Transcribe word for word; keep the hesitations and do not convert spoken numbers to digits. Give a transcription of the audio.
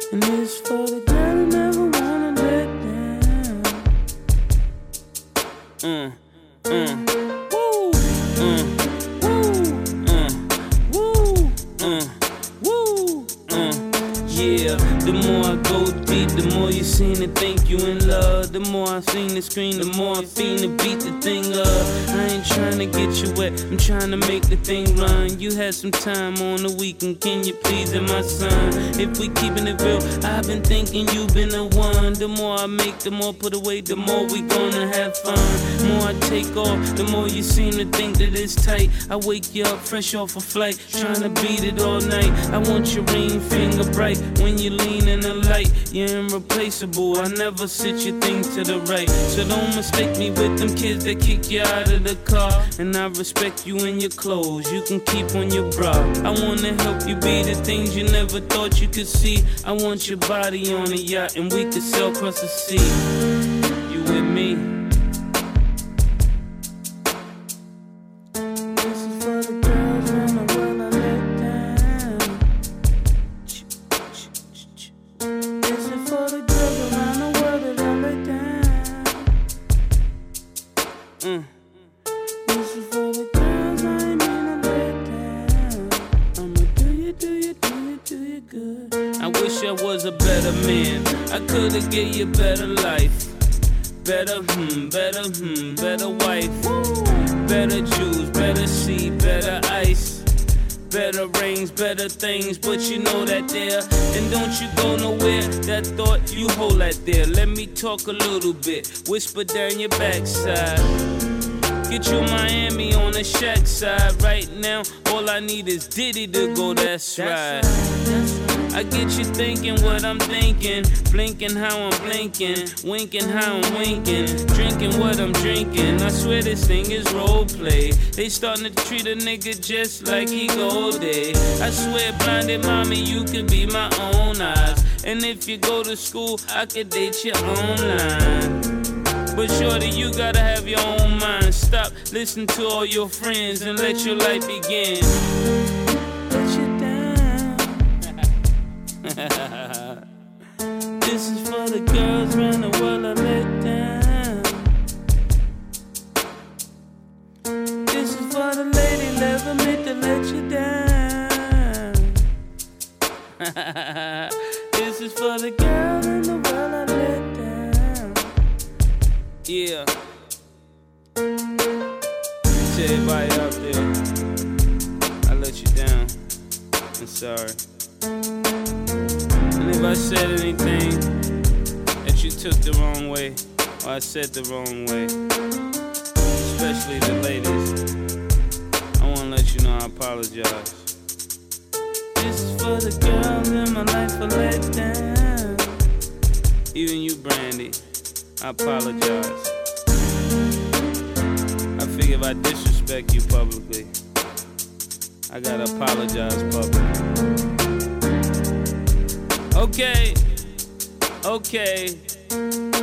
And this for the girl who never wanna let down. Mm, mm, woo, mm, woo, mm, woo, mm, woo, mm. Yeah, the more I go deep, the more you seem to think you in love. The more I seen the screen, the more I fiend to beat the thing up. I ain't trying to get you wet, I'm trying to make the thing run. You had some time on the weekend, can you please it, my son? If we keeping it real, I've been thinking you been the one. The more I make, the more put away, the more we gonna have fun. The more I take off, the more you seem to think that it's tight. I wake you up fresh off a flight, trying to beat it all night. I want your ring finger bright when you lean in the light. You're irreplaceable, I never sit your thing to the right. So don't mistake me with them kids that kick you out of the car. And I respect you in your clothes, you can keep on your bra. I wanna help you be the things you never thought you could see. I want your body on a yacht and we could sail across the sea. You with me? Mm. This is for the girls I ain't mean to let down. I'ma do you, do you, do you, do you good. I wish I was a better man. I could've gave you better life. Better, hmm, better, hmm, better wife. Better juice, better seed, better ice. Better rings, better things, but you know that there. And don't you go nowhere, that thought you hold that there. Let me talk a little bit, whisper down your backside. Get you Miami on the shack side. Right now, all I need is Diddy to go, that's right. I get you thinking what I'm thinking, blinking how I'm blinking, winking how I'm winking, drinking what I'm drinking. I swear this thing is role play. They starting to treat a nigga just like he Goldie. I swear, blinded mommy, you could be my own eyes. And if you go to school, I could date you online. But shorty, you gotta have your own mind. Stop, listen to all your friends and let your life begin. Let you down. This is for the girls around the world I let down. This is for the lady never meant to let you down. This is for the girls in the world I let down. Yeah. To everybody out there, I let you down. I'm sorry. And if I said anything that you took the wrong way, or I said the wrong way, especially the ladies, I wanna let you know I apologize. This is for the girls in my life I let down. Even you, Brandy, I apologize. I figure if I disrespect you publicly, I gotta apologize publicly. Okay, okay.